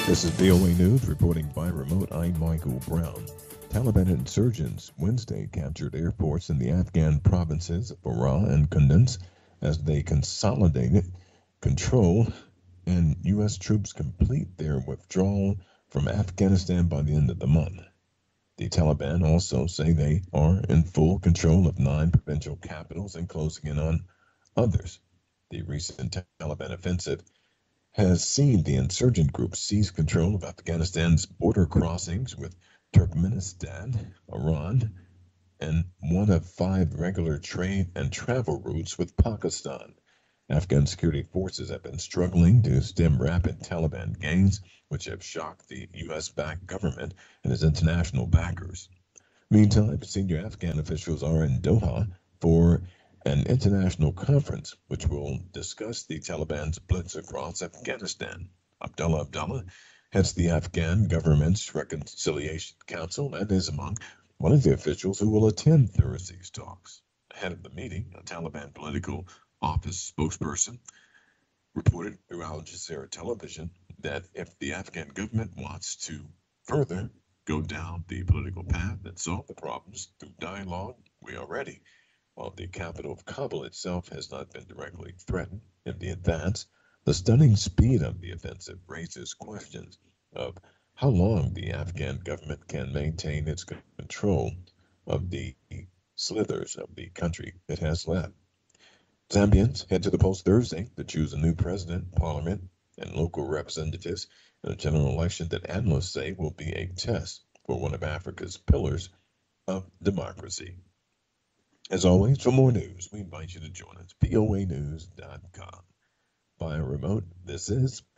This is VOA News reporting by remote. I'm Michael Brown. Taliban insurgents Wednesday captured airports in the Afghan provinces of Farah and Kunduz as they consolidated control and U.S. troops complete their withdrawal from Afghanistan by the end of the month. The Taliban also say they are in full control of 9 provincial capitals and closing in on others. The recent Taliban offensive has seen the insurgent group seize control of Afghanistan's border crossings with Turkmenistan, Iran, and one of 5 regular trade and travel routes with Pakistan. Afghan security forces have been struggling to stem rapid Taliban gains, which have shocked the U.S. backed government and its international backers. Meantime, senior Afghan officials are in Doha for an international conference which will discuss the Taliban's blitz across Afghanistan. Abdullah Abdullah heads the Afghan government's Reconciliation Council and is among one of the officials who will attend Thursday's talks. Ahead of the meeting, a Taliban political office spokesperson reported through Al Jazeera television that if the Afghan government wants to further go down the political path and solve the problems through dialogue, we are ready. While the capital of Kabul itself has not been directly threatened in the advance, the stunning speed of the offensive raises questions of how long the Afghan government can maintain its control of the slithers of the country it has left. Zambians head to the polls Thursday to choose a new president, parliament, and local representatives in a general election that analysts say will be a test for one of Africa's pillars of democracy. As always, for more news, we invite you to join us, voanews.com. Via remote, this is